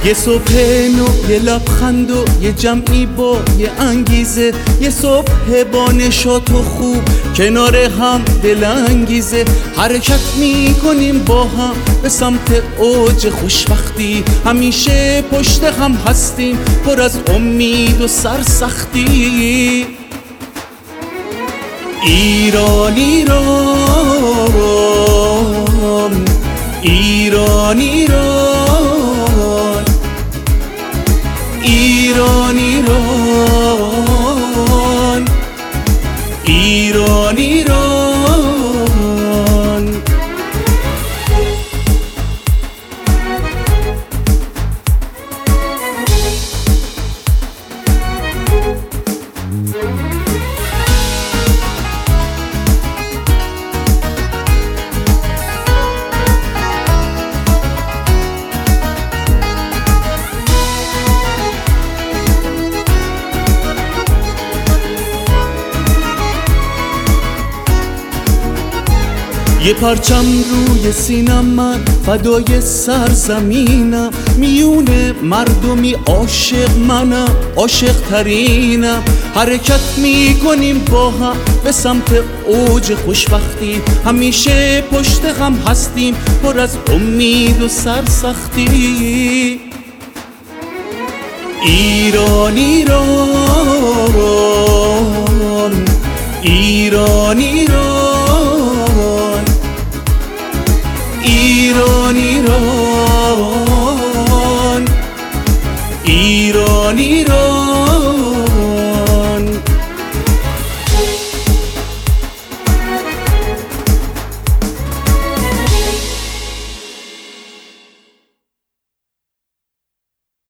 یه صبح نو، یه لبخند و یه جمعی با یه انگیزه، یه صبح با نشاط و خوب کنار هم دلانگیزه. حرکت میکنیم با هم به سمت اوج خوشبختی، همیشه پشت هم هستیم پر از امید و سرسختی. ایران ایران ایران ایران ایران ایران ایران. یه پرچم روی سینم، من فدای سرزمینم، میونه مردمی عاشق، منم عاشق ترینم. حرکت میکنیم با هم به سمت اوج خوشبختی، همیشه پشت هم هستیم پر از امید و سرسختی. ایران ایران ایران ایران ایران ایران ایران ایران.